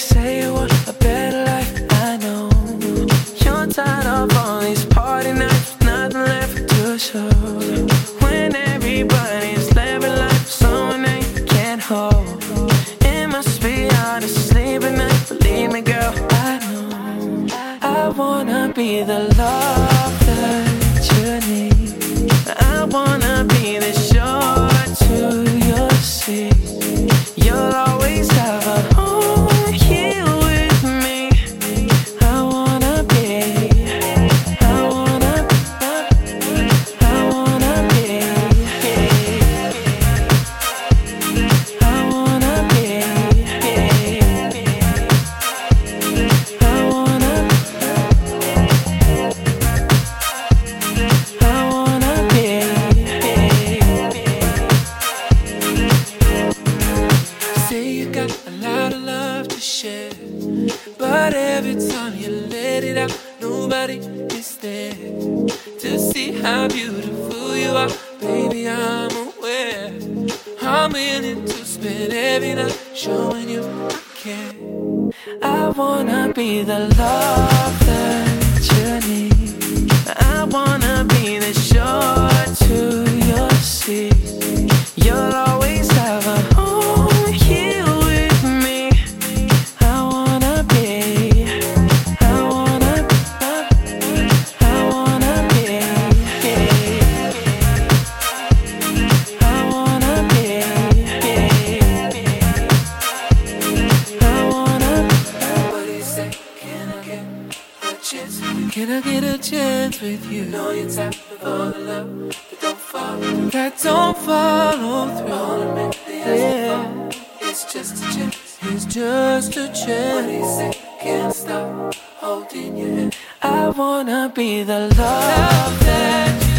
say you want a better life, I know. You're tired of all these party nights, nothing left to show. When everybody's living life, someone they can't hold. It must be hard to sleep at night, believe me girl, I know. I wanna be the love that you need. I wanna be the shore to your sea. You'll always have a home here with me. I wanna be, I wanna be, I wanna be, I wanna be, I wanna, I wanna be. Say you got a lot of love to share, but every time you let it out, nobody is there to see how beautiful you are. Baby, I'm aware. I'm willing to spend every night showing you I care. I wanna be the love that you need. I wanna be the shore to your sea. You'll always have a home here with me. I wanna be, I wanna, I wanna be, I wanna be, I wanna. What do you say? Can I get a chance? Can I get a chance with you? Know you're tired of all the love that don't follow through. I wanna make the answer. It's just a chance. It's just a chance. What do you say? Can't stop holding your hand. I wanna be the love that you